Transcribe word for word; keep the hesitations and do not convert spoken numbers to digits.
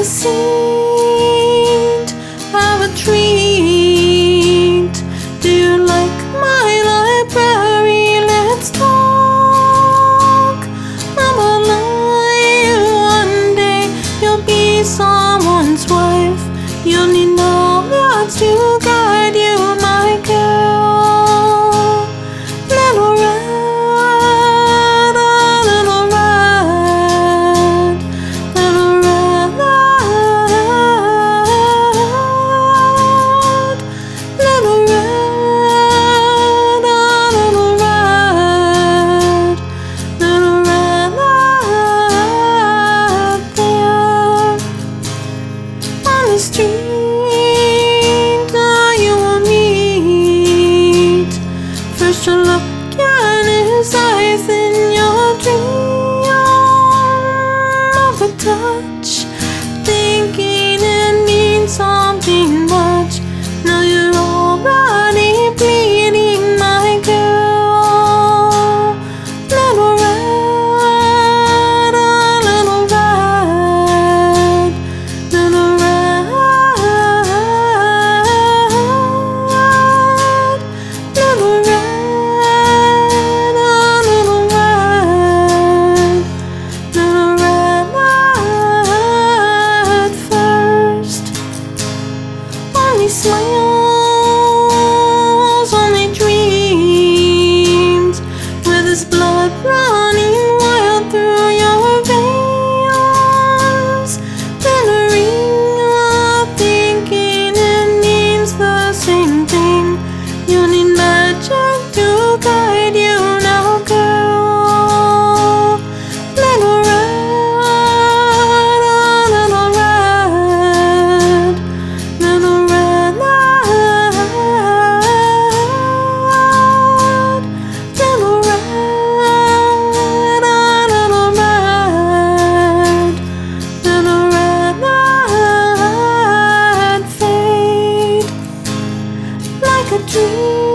a saint, have a treat. Do you like my library? Let's talk. I'ma lie one day, you'll be someone's wife. You'll need no gods to guide you, my girl. Little red, a little red, little red, little red, a little red, little red, there on the street, now you will meet. First you look in his eyes, then you'll dream of a touch, thinking it means something much. Now you're already bleeding, my girl. Little red, a little red, little red, little red, a little red, little red, red first. Only smiles, only dreams, with his blood running wild through your veins. Then a ring of thinking it means the same thing. You need magic to guide you now, girl. Little red, a little red, little red, little red, a little red, little red, red fade like a dream.